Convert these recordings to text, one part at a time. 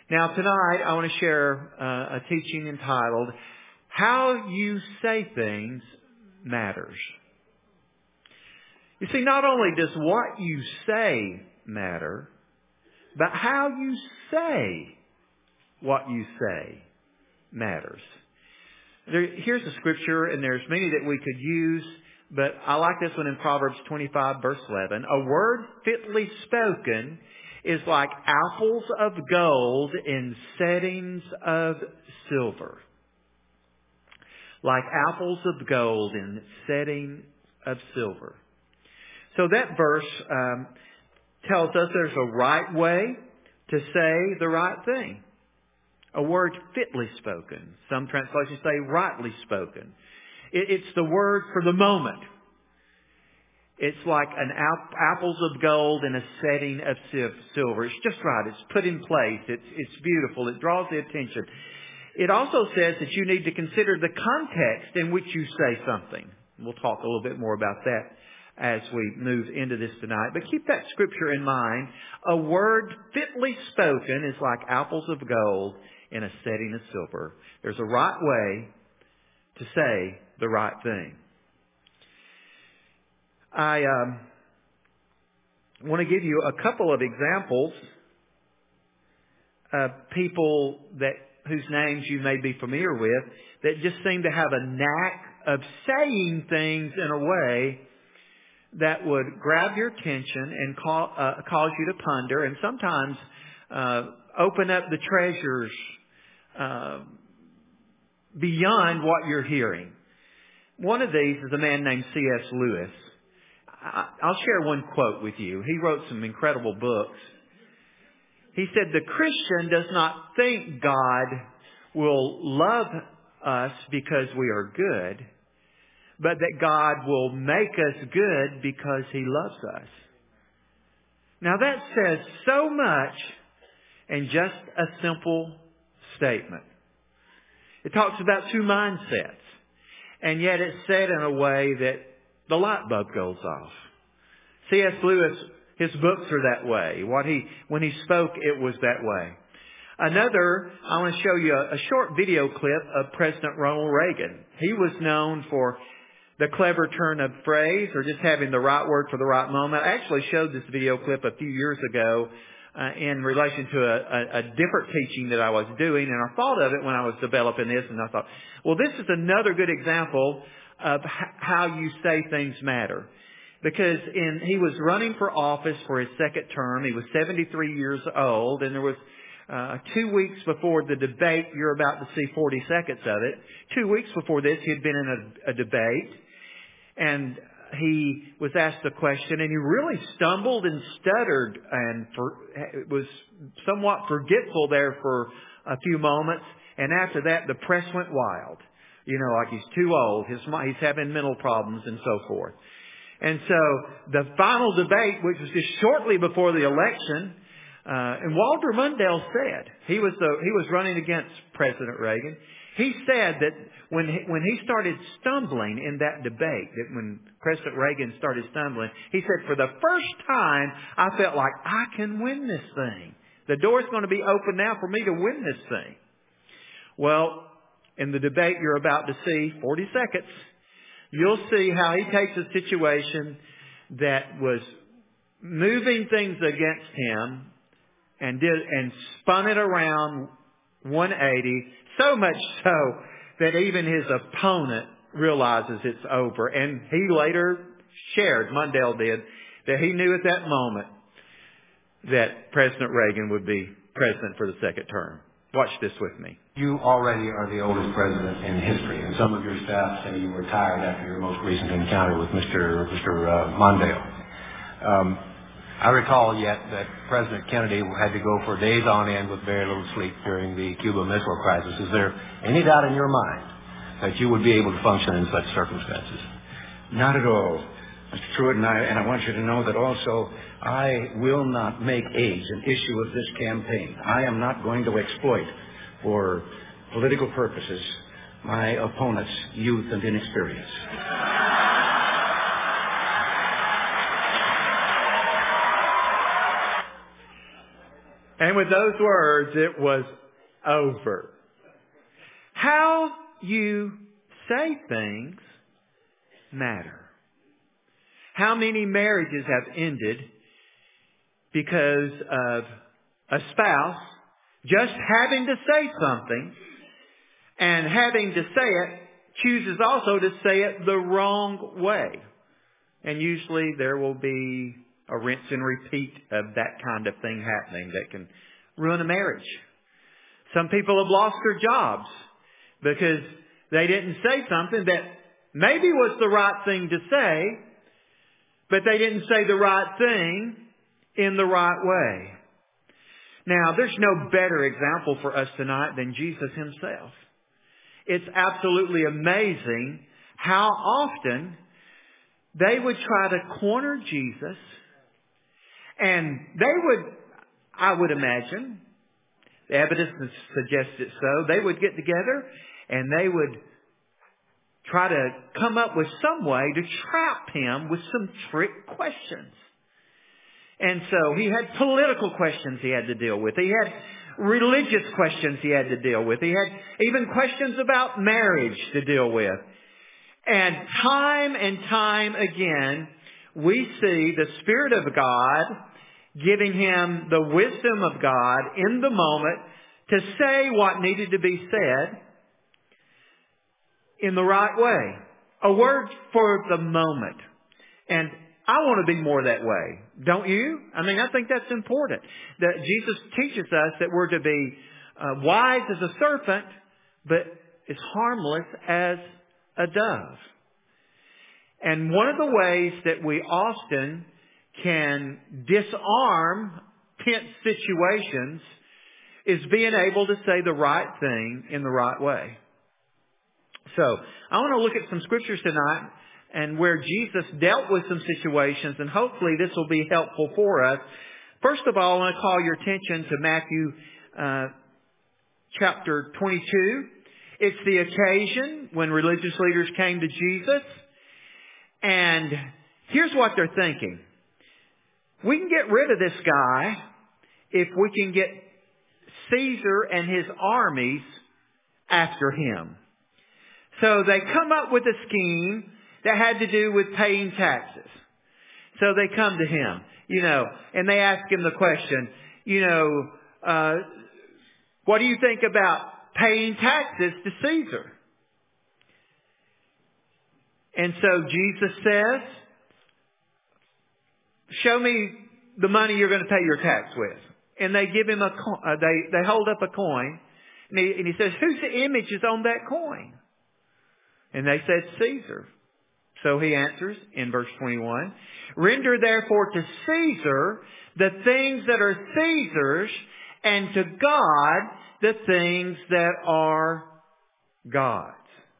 Now tonight I want to share a teaching entitled, How You Say Things Matters. You see, not only does what you say matter, but how you say what you say matters. Here's a scripture, and there's many that we could use, but I like this one in Proverbs 25, verse 11. A word fitly spoken is like apples of gold in settings of silver. Like apples of gold in setting of silver. So that verse tells us there's a right way to say the right thing. A word fitly spoken. Some translations say rightly spoken. It's the word for the moment. It's like an apples of gold in a setting of silver. It's just right. It's put in place. It's beautiful. It draws the attention. It also says that you need to consider the context in which you say something. We'll talk a little bit more about that as we move into this tonight. But keep that scripture in mind. A word fitly spoken is like apples of gold in a setting of silver. There's a right way to say the right thing. I want to give you a couple of examples of people whose names you may be familiar with that just seem to have a knack of saying things in a way that would grab your attention and cause you to ponder, and sometimes open up the treasures beyond what you're hearing. One of these is a man named C.S. Lewis. I'll share one quote with you. He wrote some incredible books. He said, "The Christian does not think God will love us because we are good, but that God will make us good because He loves us." Now that says so much in just a simple statement. It talks about two mindsets, and yet it's said in a way that the light bulb goes off. C.S. Lewis, his books are that way. When he spoke, it was that way. Another, I want to show you a short video clip of President Ronald Reagan. He was known for the clever turn of phrase or just having the right word for the right moment. I actually showed this video clip a few years ago in relation to a different teaching that I was doing, and I thought of it when I was developing this, and I thought, well, this is another good example of how you say things matter. Because he was running for office for his second term. He was 73 years old, and there was 2 weeks before the debate. You're about to see 40 seconds of it. 2 weeks before this, he had been in a debate, and he was asked a question, and he really stumbled and stuttered, and was somewhat forgetful there for a few moments. And after that, the press went wild. You know, like he's too old, he's having mental problems and so forth. And so the final debate, which was just shortly before the election, and Walter Mondale said, he was running against President Reagan. He said that when he started stumbling in that debate, that when President Reagan started stumbling, he said, "For the first time, I felt like I can win this thing. The door's going to be open now for me to win this thing." Well, in the debate you're about to see, 40 seconds, you'll see how he takes a situation that was moving things against him and spun it around 180, so much so that even his opponent realizes it's over. And he later shared, Mondale did, that he knew at that moment that President Reagan would be president for the second term. Watch this with me. You already are the oldest president in history, and some of your staff say you retired after your most recent encounter with Mr. Mondale. I recall yet that President Kennedy had to go for days on end with very little sleep during the Cuba Missile Crisis. Is there any doubt in your mind that you would be able to function in such circumstances? Not at all, Mr. Truitt, and I want you to know that also I will not make age an issue of this campaign. I am not going to exploit for political purposes my opponent's youth and inexperience. And with those words, it was over. How you say things matter. How many marriages have ended because of a spouse just having to say something, and having to say it, chooses also to say it the wrong way. And usually there will be a rinse and repeat of that kind of thing happening that can ruin a marriage. Some people have lost their jobs because they didn't say something that maybe was the right thing to say, but they didn't say the right thing in the right way. Now, there's no better example for us tonight than Jesus Himself. It's absolutely amazing how often they would try to corner Jesus, and they would, I would imagine, the evidence suggests it so, they would get together and they would try to come up with some way to trap Him with some trick questions. And so He had political questions He had to deal with. He had religious questions He had to deal with. He had even questions about marriage to deal with. And time again, we see the Spirit of God giving Him the wisdom of God in the moment to say what needed to be said in the right way. A word for the moment. And I want to be more that way. Don't you? I mean, I think that's important. That Jesus teaches us that we're to be wise as a serpent, but as harmless as a dove. And one of the ways that we often can disarm tense situations is being able to say the right thing in the right way. So, I want to look at some scriptures tonight and where Jesus dealt with some situations, and hopefully this will be helpful for us. First of all, I want to call your attention to Matthew chapter 22. It's the occasion when religious leaders came to Jesus, and here's what they're thinking. We can get rid of this guy if we can get Caesar and his armies after him. So they come up with a scheme that had to do with paying taxes. So they come to Him, and they ask Him the question, what do you think about paying taxes to Caesar? And so Jesus says, show me the money you're going to pay your tax with. And they give him they hold up a coin, and he says, whose image is on that coin? And they said, Caesar. So he answers in verse 21, render therefore to Caesar the things that are Caesar's, and to God the things that are God's.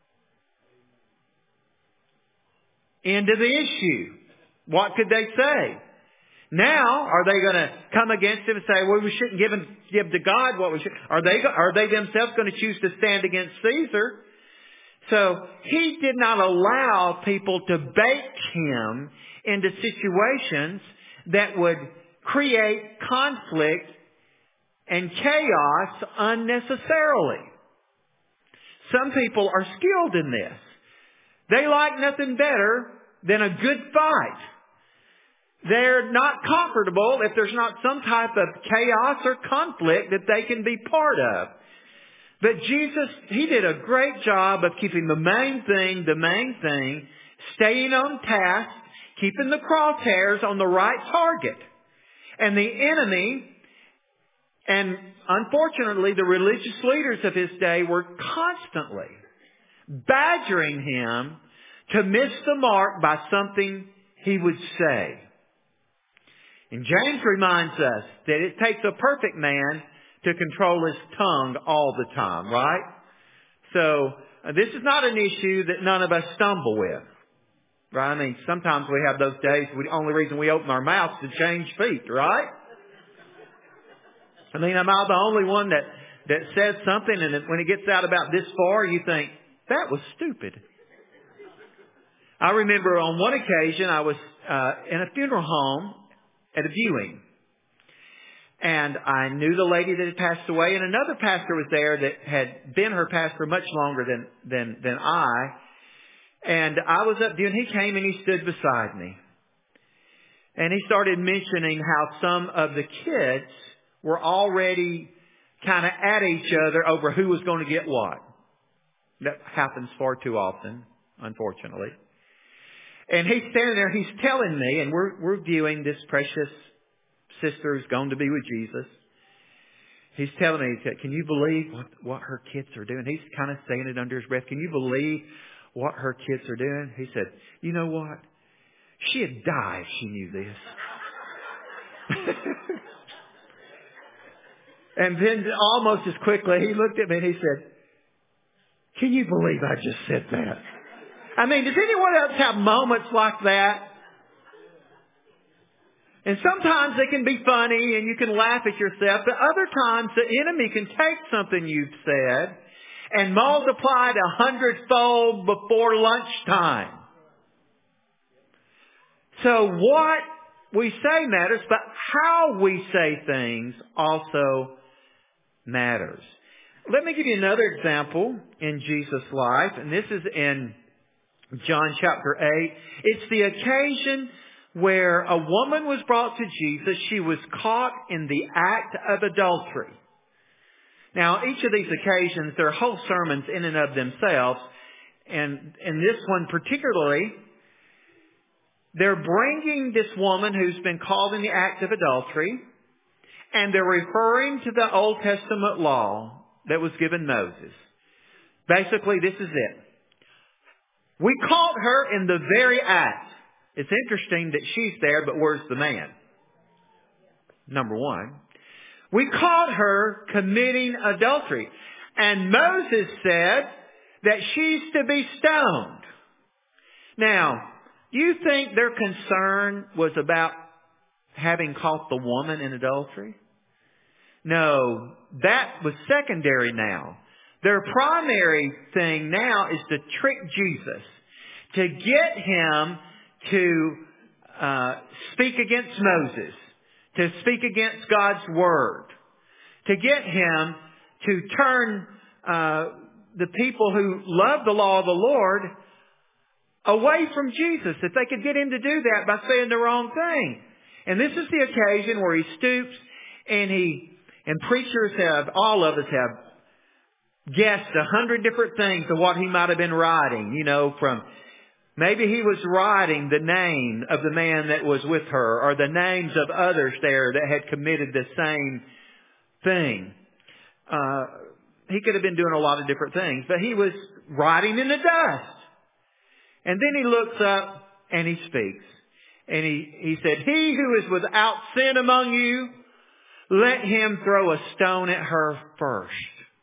End of the issue. What could they say? Now, are they going to come against him and say, well, we shouldn't give to God what we should? Are they themselves going to choose to stand against Caesar? So he did not allow people to bait him into situations that would create conflict and chaos unnecessarily. Some people are skilled in this. They like nothing better than a good fight. They're not comfortable if there's not some type of chaos or conflict that they can be part of. But Jesus, He did a great job of keeping the main thing, staying on task, keeping the crosshairs on the right target. And the enemy, and unfortunately the religious leaders of His day, were constantly badgering Him to miss the mark by something He would say. And James reminds us that it takes a perfect man to control his tongue all the time, right? So, this is not an issue that none of us stumble with. Right? I mean, sometimes we have those days, the only reason we open our mouths is to change feet, right? I mean, am I the only one that says something, and when it gets out about this far, you think, that was stupid. I remember on one occasion I was in a funeral home at a viewing. And I knew the lady that had passed away, and another pastor was there that had been her pastor much longer than I. And I was up there, and he came and he stood beside me. And he started mentioning how some of the kids were already kind of at each other over who was going to get what. That happens far too often, unfortunately. And he's standing there, he's telling me, and we're viewing this precious sister who's going to be with Jesus. He's telling me, he said, can you believe what her kids are doing? He's kind of saying it under his breath. Can you believe what her kids are doing? He said, you know what? She'd die if she knew this. And then almost as quickly, he looked at me and he said, can you believe I just said that? I mean, does anyone else have moments like that? And sometimes they can be funny and you can laugh at yourself, but other times the enemy can take something you've said and multiply it 100-fold before lunchtime. So what we say matters, but how we say things also matters. Let me give you another example in Jesus' life, and this is in John chapter 8. It's the occasion where a woman was brought to Jesus. She was caught in the act of adultery. Now, each of these occasions, they're whole sermons in and of themselves. And in this one particularly, they're bringing this woman who's been caught in the act of adultery, and they're referring to the Old Testament law that was given Moses. Basically, this is it. We caught her in the very act. It's interesting that she's there, but where's the man? Number one. We caught her committing adultery. And Moses said that she's to be stoned. Now, do you think their concern was about having caught the woman in adultery? No, that was secondary now. Their primary thing now is to trick Jesus, to get him to speak against Moses, to speak against God's Word, to get him to turn the people who love the law of the Lord away from Jesus, if they could get him to do that by saying the wrong thing. And this is the occasion where he stoops and preachers all of us have guessed 100 different things of what he might have been writing, from maybe he was writing the name of the man that was with her or the names of others there that had committed the same thing. He could have been doing a lot of different things, but he was writing in the dust. And then he looks up and he speaks. And he said, he who is without sin among you, let him throw a stone at her first.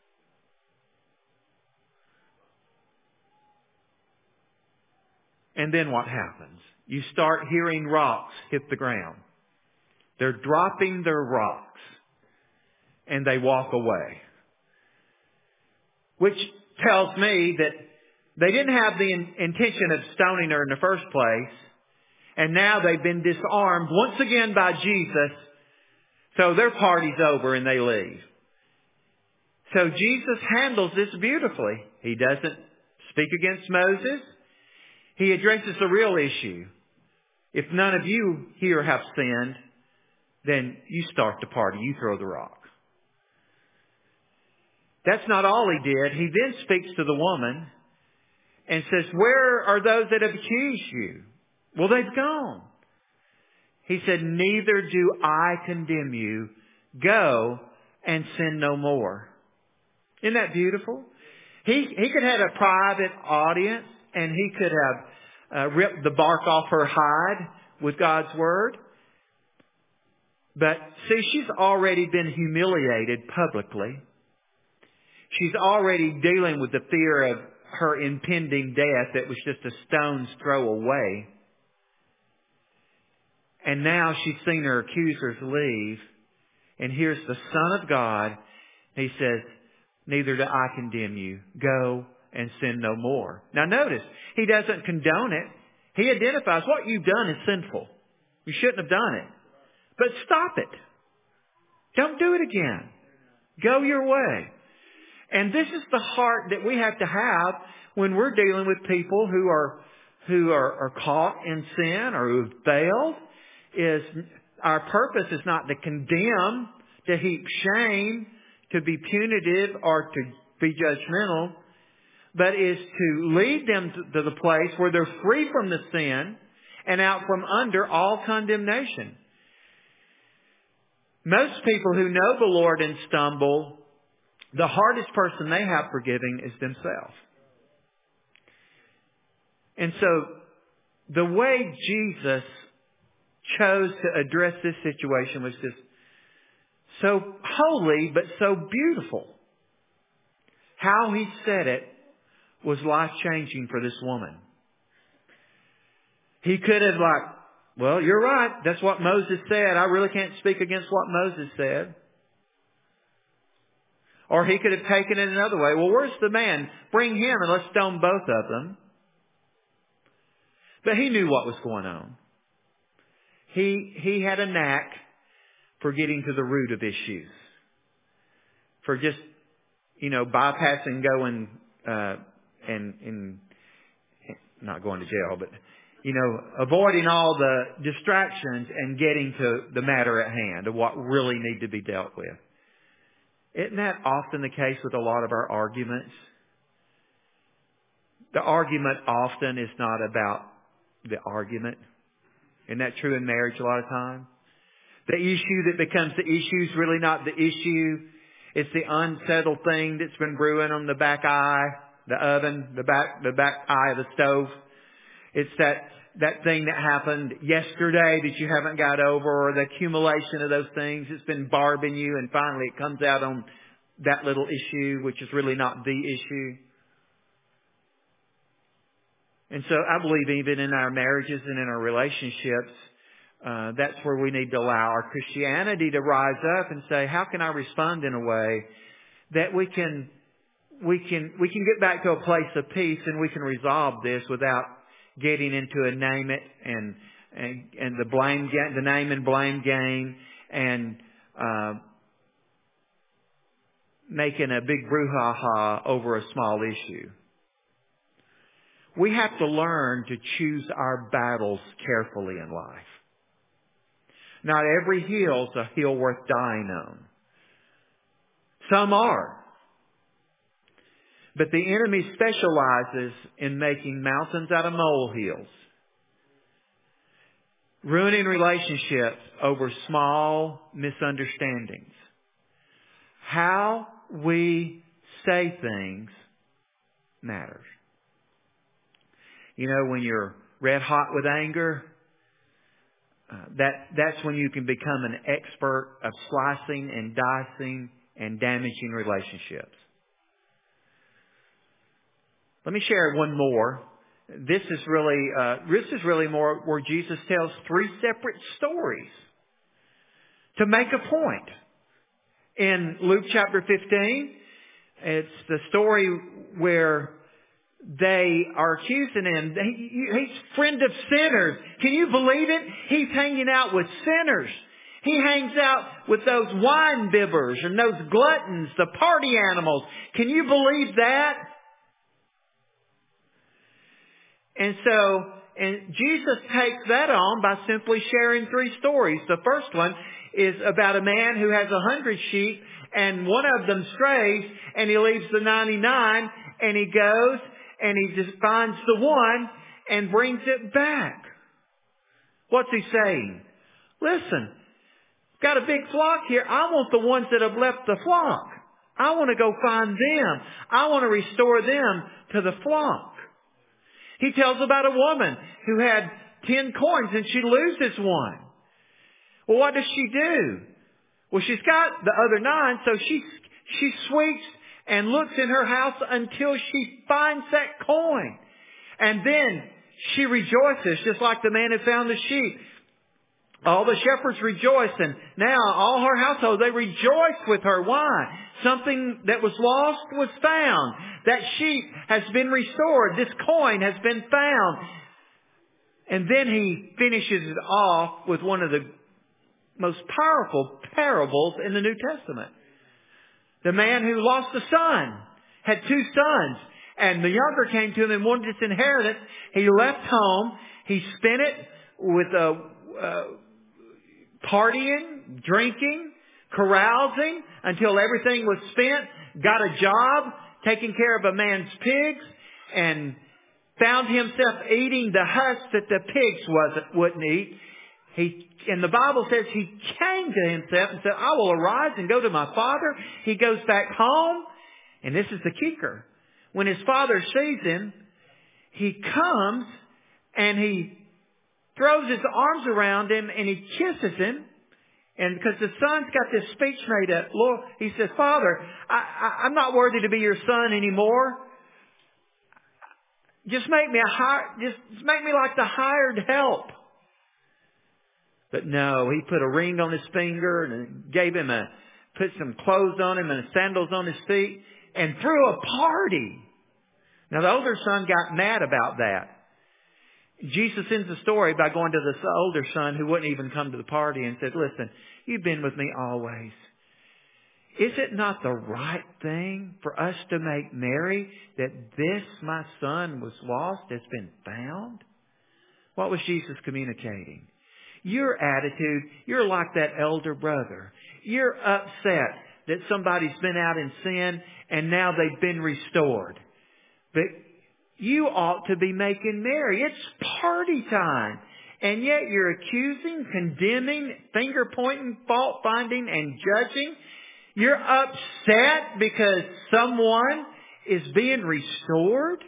And then what happens? You start hearing rocks hit the ground. They're dropping their rocks. And they walk away. Which tells me that they didn't have the intention of stoning her in the first place. And now they've been disarmed once again by Jesus. So their party's over and they leave. So Jesus handles this beautifully. He doesn't speak against Moses. He addresses the real issue. If none of you here have sinned, then you start the party. You throw the rock. That's not all he did. He then speaks to the woman and says, where are those that have accused you? Well, they've gone. He said, neither do I condemn you. Go and sin no more. Isn't that beautiful? He could have had a private audience and he could have ripped the bark off her hide with God's Word. But see, she's already been humiliated publicly. She's already dealing with the fear of her impending death that was just a stone's throw away. And now she's seen her accusers leave. And here's the Son of God. He says, neither do I condemn you. Go and sin no more. Now notice, he doesn't condone it. He identifies what you've done is sinful. You shouldn't have done it. But stop it. Don't do it again. Go your way. And this is the heart that we have to have when we're dealing with people who are caught in sin or who've failed. Is our purpose is not to condemn, to heap shame, to be punitive, or to be judgmental, but is to lead them to the place where they're free from the sin and out from under all condemnation. Most people who know the Lord and stumble, the hardest person they have forgiving is themselves. And so the way Jesus chose to address this situation was just so holy but so beautiful. How He said it was life-changing for this woman. He could have well, you're right. That's what Moses said. I really can't speak against what Moses said. Or He could have taken it another way. Well, where's the man? Bring him and let's stone both of them. But He knew what was going on. He had a knack for getting to the root of issues. For just, bypassing going, and not going to jail, but, avoiding all the distractions and getting to the matter at hand of what really need to be dealt with. Isn't that often the case with a lot of our arguments? The argument often is not about the argument. Isn't that true in marriage a lot of times? The issue that becomes the issue is really not the issue. It's the unsettled thing that's been brewing on the back eye, the oven, the back eye of the stove. It's that thing that happened yesterday that you haven't got over, or the accumulation of those things that's been barbing you, and finally it comes out on that little issue, which is really not the issue. And so I believe even in our marriages and in our relationships, that's where we need to allow our Christianity to rise up and say, how can I respond in a way that we can get back to a place of peace, and we can resolve this without getting into a name it and the name and blame game, and making a big brouhaha over a small issue. We have to learn to choose our battles carefully in life. Not every hill's a hill worth dying on. Some are. But the enemy specializes in making mountains out of molehills. Ruining relationships over small misunderstandings. How we say things matters. When you're red hot with anger, that's when you can become an expert of slicing and dicing and damaging relationships. Let me share one more. This is really more where Jesus tells three separate stories to make a point. In Luke chapter 15, it's the story where they are accusing him. He's friend of sinners. Can you believe it? He's hanging out with sinners. He hangs out with those wine bibbers and those gluttons, the party animals. Can you believe that? And Jesus takes that on by simply sharing three stories. The first one is about a man who has 100 sheep, and one of them strays, and he leaves the 99, and he goes and he just finds the one and brings it back. What's he saying? Listen, got a big flock here. I want the ones that have left the flock. I want to go find them. I want to restore them to the flock. He tells about a woman who had 10 coins and she loses one. Well, what does she do? Well, she's got the other 9, so she sweeps and looks in her house until she finds that coin. And then she rejoices, just like the man who found the sheep. All the shepherds rejoice, and now all her household, they rejoice with her. Why? Something that was lost was found. That sheep has been restored. This coin has been found. And then he finishes it off with one of the most powerful parables in the New Testament. The man who lost a son had 2 sons, and the younger came to him and wanted his inheritance. He left home. He spent it with partying, drinking, carousing until everything was spent. Got a job taking care of a man's pigs, and found himself eating the husk that the pigs wouldn't eat. And the Bible says he came to himself and said, I will arise and go to my father. He goes back home. And this is the kicker. When his father sees him, he comes and he throws his arms around him and he kisses him. And because the son's got this speech made up, Lord, he says, Father, I'm not worthy to be your son anymore. Just make me like the hired help. But no, he put a ring on his finger and put some clothes on him and sandals on his feet and threw a party. Now the older son got mad about that. Jesus ends the story by going to the older son who wouldn't even come to the party and said, listen, you've been with me always. Is it not the right thing for us to make merry that this, my son, was lost, has been found? What was Jesus communicating? Your attitude, you're like that elder brother. You're upset that somebody's been out in sin and now they've been restored. But you ought to be making merry. It's party time. And yet you're accusing, condemning, finger pointing, fault finding, and judging. You're upset because someone is being restored.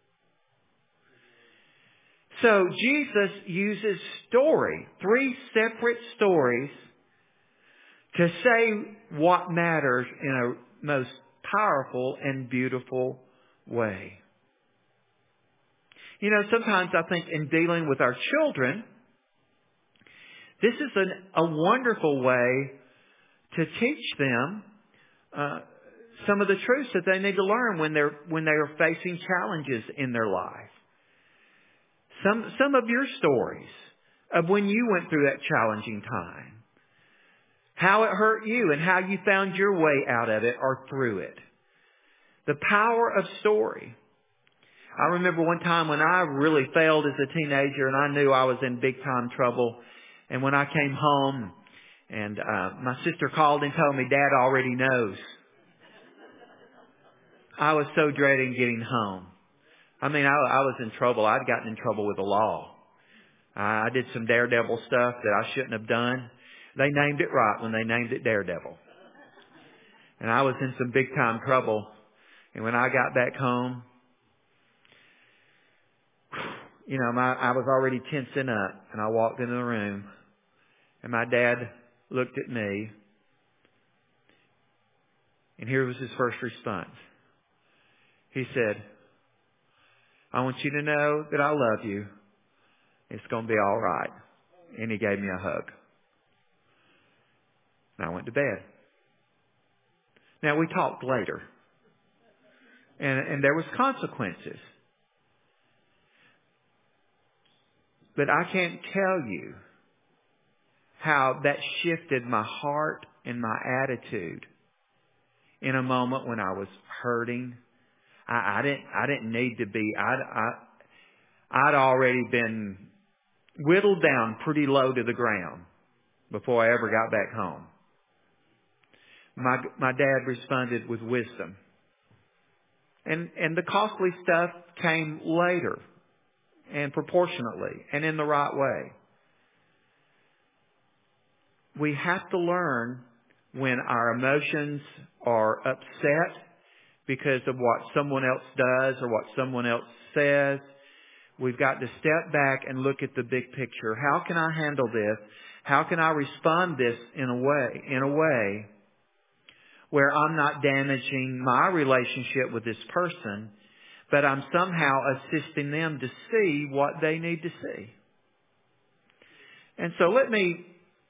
So Jesus uses 3 separate stories to say what matters in a most powerful and beautiful way. You know, sometimes I think in dealing with our children, this is a wonderful way to teach them some of the truths that they need to learn when they are facing challenges in their life. Some of your stories of when you went through that challenging time, how it hurt you and how you found your way out of it or through it. The power of story. I remember one time when I really failed as a teenager and I knew I was in big time trouble. And when I came home and my sister called and told me, Dad already knows. I was so dreading getting home. I mean, I was in trouble. I'd gotten in trouble with the law. I did some daredevil stuff that I shouldn't have done. They named it right when they named it daredevil. And I was in some big time trouble. And when I got back home, you know, I was already tensing up, and I walked into the room, and my dad looked at me, and here was his first response. He said, I want you to know that I love you. It's going to be all right. And he gave me a hug. And I went to bed. Now, we talked later. And there was consequences. But I can't tell you how that shifted my heart and my attitude in a moment when I was hurting. I didn't need to be. I'd already been whittled down pretty low to the ground before I ever got back home. My dad responded with wisdom. And the costly stuff came later and proportionately and in the right way. We have to learn when our emotions are upset because of what someone else does or what someone else says. We've got to step back and look at the big picture. How can I handle this? How can I respond this in a way where I'm not damaging my relationship with this person, but I'm somehow assisting them to see what they need to see? And so let me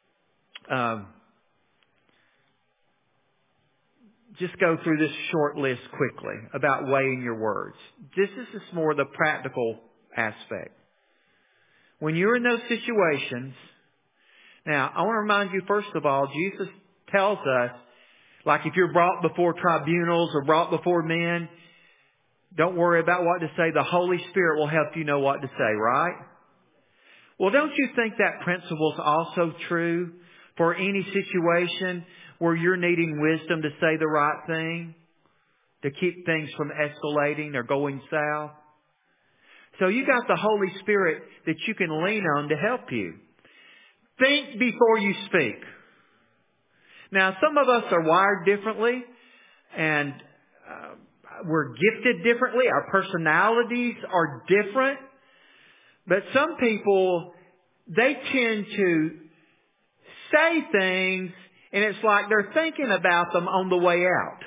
just go through this short list quickly about weighing your words. This is just more the practical aspect. When you're in those situations, Now, I want to remind you, first of all, Jesus tells us, like if you're brought before tribunals or brought before men, don't worry about what to say. The Holy Spirit will help you know what to say, right? Well, don't you think that principle is also true for any situation where you're needing wisdom to say the right thing, to keep things from escalating or going south? So you got the Holy Spirit that you can lean on to help you. Think before you speak. Now, some of us are wired differently, and we're gifted differently. Our personalities are different. But some people, they tend to say things, and it's like they're thinking about them on the way out.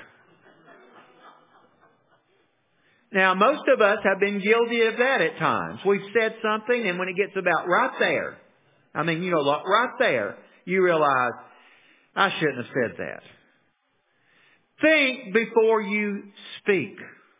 Now, most of us have been guilty of that at times. We've said something, and when it gets about right there, right there, you realize, I shouldn't have said that. Think before you speak.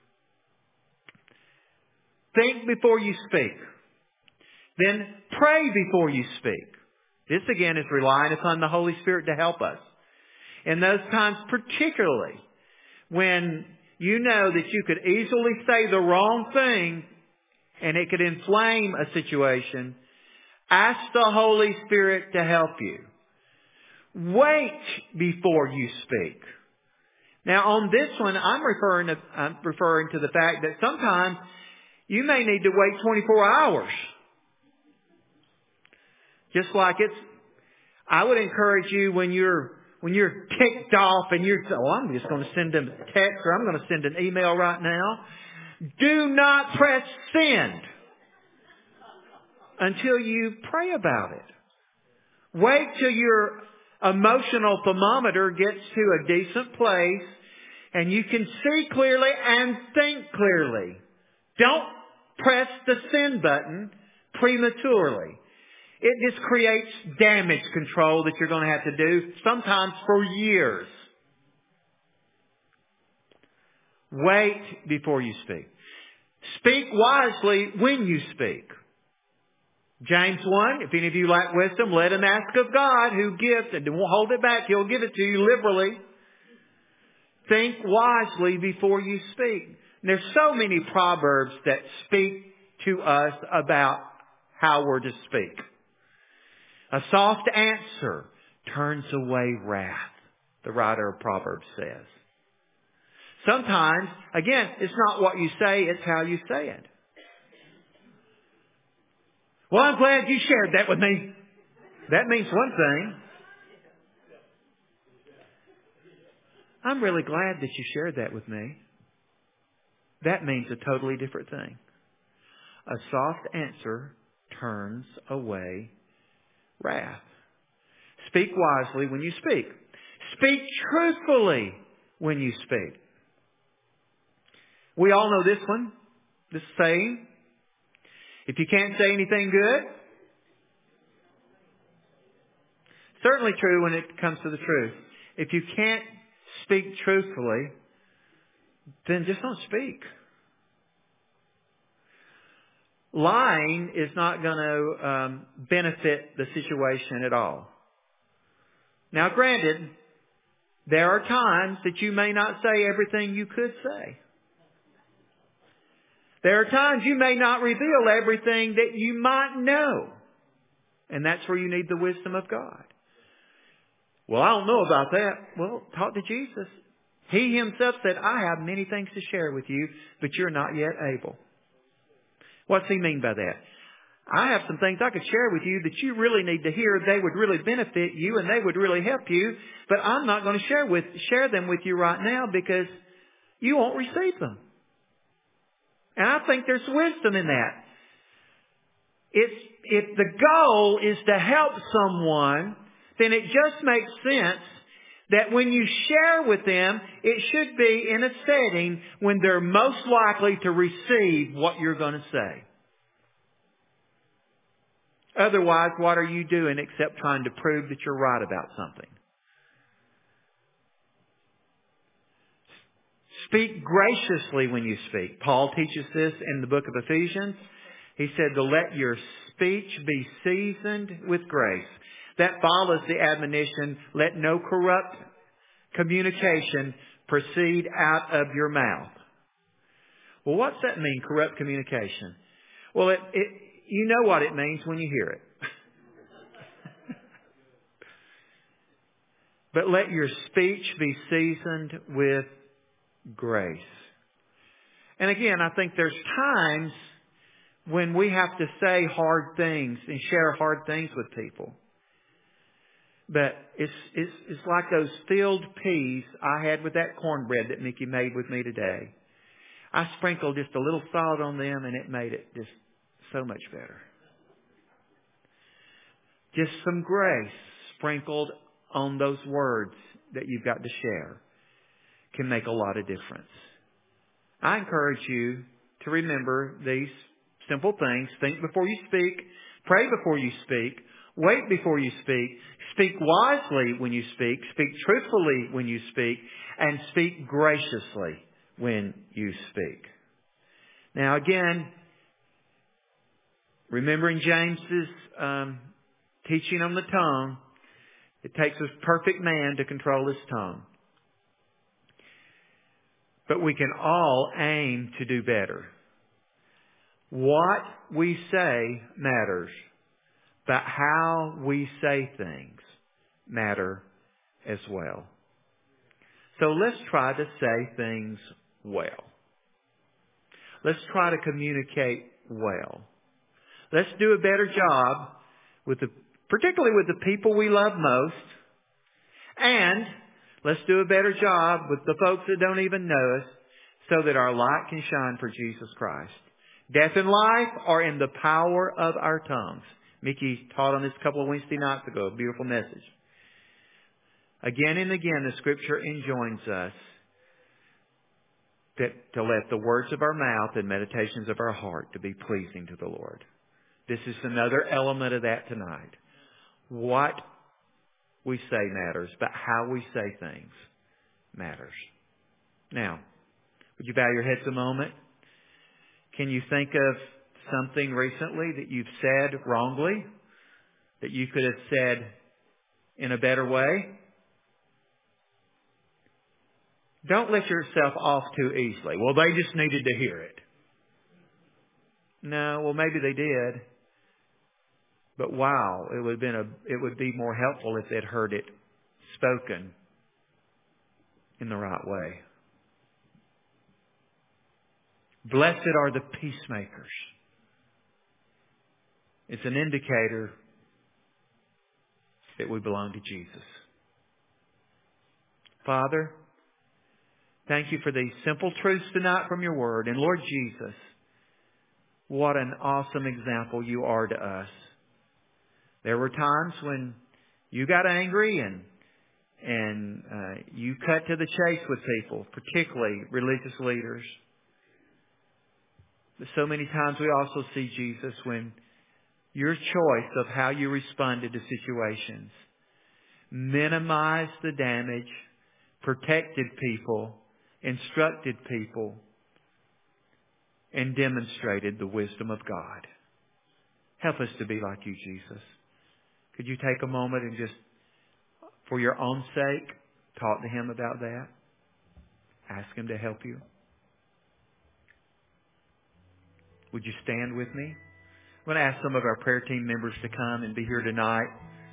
Think before you speak. Then pray before you speak. This again is relying upon the Holy Spirit to help us. In those times particularly, when you know that you could easily say the wrong thing and it could inflame a situation, ask the Holy Spirit to help you. Wait before you speak. Now on this one, I'm referring to the fact that sometimes you may need to wait 24 hours. Just like I would encourage you when you're ticked off and I'm just going to send a text or I'm going to send an email right now. Do not press send until you pray about it. Wait till your emotional thermometer gets to a decent place and you can see clearly and think clearly. Don't press the send button prematurely. It just creates damage control that you're going to have to do, sometimes for years. Wait before you speak. Speak wisely when you speak. James 1, if any of you lack wisdom, let him ask of God who gives and won't hold it back. He'll give it to you liberally. Think wisely before you speak. And there's so many proverbs that speak to us about how we're to speak. A soft answer turns away wrath, the writer of Proverbs says. Sometimes, again, it's not what you say, it's how you say it. Well, I'm glad you shared that with me. That means one thing. I'm really glad that you shared that with me. That means a totally different thing. A soft answer turns away wrath. Speak wisely when you speak. Speak truthfully when you speak. We all know this one, this saying. If you can't say anything good, certainly true when it comes to the truth. If you can't speak truthfully, then just don't speak. Lying is not going to benefit the situation at all. Now, granted, there are times that you may not say everything you could say. There are times you may not reveal everything that you might know. And that's where you need the wisdom of God. Well, I don't know about that. Well, talk to Jesus. He himself said, I have many things to share with you, but you're not yet able. What's he mean by that? I have some things I could share with you that you really need to hear. They would really benefit you and they would really help you. But I'm not going to share them with you right now because you won't receive them. And I think there's wisdom in that. If the goal is to help someone, then it just makes sense that when you share with them, it should be in a setting when they're most likely to receive what you're going to say. Otherwise, what are you doing except trying to prove that you're right about something? Speak graciously when you speak. Paul teaches this in the book of Ephesians. He said to let your speech be seasoned with grace. That follows the admonition, let no corrupt communication proceed out of your mouth. Well, what's that mean, corrupt communication? Well, you know what it means when you hear it. But let your speech be seasoned with grace. And again, I think there's times when we have to say hard things and share hard things with people. But it's like those filled peas I had with that cornbread that Mickey made with me today. I sprinkled just a little salt on them and it made it just so much better. Just some grace sprinkled on those words that you've got to share can make a lot of difference. I encourage you to remember these simple things. Think before you speak. Pray before you speak. Wait before you speak. Speak wisely when you speak. Speak truthfully when you speak. And speak graciously when you speak. Now again, remembering James's teaching on the tongue, it takes a perfect man to control his tongue. But we can all aim to do better. What we say matters, but how we say things matter as well. So let's try to say things well. Let's try to communicate well. Let's do a better job particularly with the people we love most. And let's do a better job with the folks that don't even know us so that our light can shine for Jesus Christ. Death and life are in the power of our tongues. Mickey taught on this a couple of Wednesday nights ago. A beautiful message. Again and again, the Scripture enjoins us to let the words of our mouth and meditations of our heart to be pleasing to the Lord. This is another element of that tonight. What we say matters, but how we say things matters. Now, would you bow your heads a moment? Can you think of something recently that you've said wrongly that you could have said in a better way? Don't let yourself off too easily. Well, they just needed to hear it. No, well, maybe they did. But wow, it would be more helpful if they'd heard it spoken in the right way. Blessed are the peacemakers. It's an indicator that we belong to Jesus. Father, thank you for these simple truths tonight from your word. And Lord Jesus, what an awesome example you are to us. There were times when you got angry and you cut to the chase with people, particularly religious leaders. But so many times we also see, Jesus, when your choice of how you responded to situations minimized the damage, protected people, instructed people, and demonstrated the wisdom of God. Help us to be like you, Jesus. Could you take a moment and just, for your own sake, talk to Him about that? Ask Him to help you. Would you stand with me? I'm going to ask some of our prayer team members to come and be here tonight.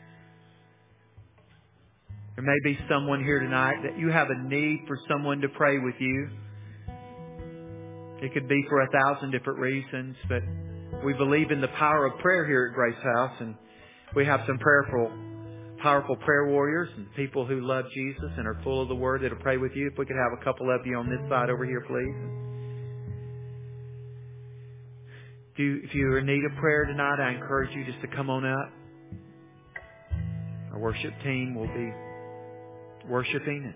There may be someone here tonight that you have a need for someone to pray with you. It could be for 1,000 different reasons, but we believe in the power of prayer here at Grace House, and we have some powerful prayer warriors and people who love Jesus and are full of the Word that'll pray with you. If we could have a couple of you on this side over here, please. If you're in need of prayer tonight, I encourage you just to come on up. Our worship team will be worshiping.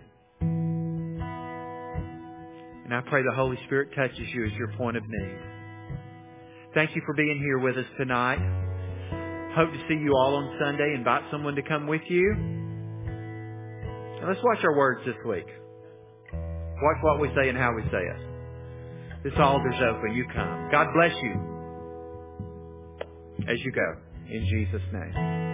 And I pray the Holy Spirit touches you as your point of need. Thank you for being here with us tonight. Hope to see you all on Sunday. Invite someone to come with you. And let's watch our words this week. Watch what we say and how we say it. This altar's open. You come. God bless you as you go. In Jesus' name.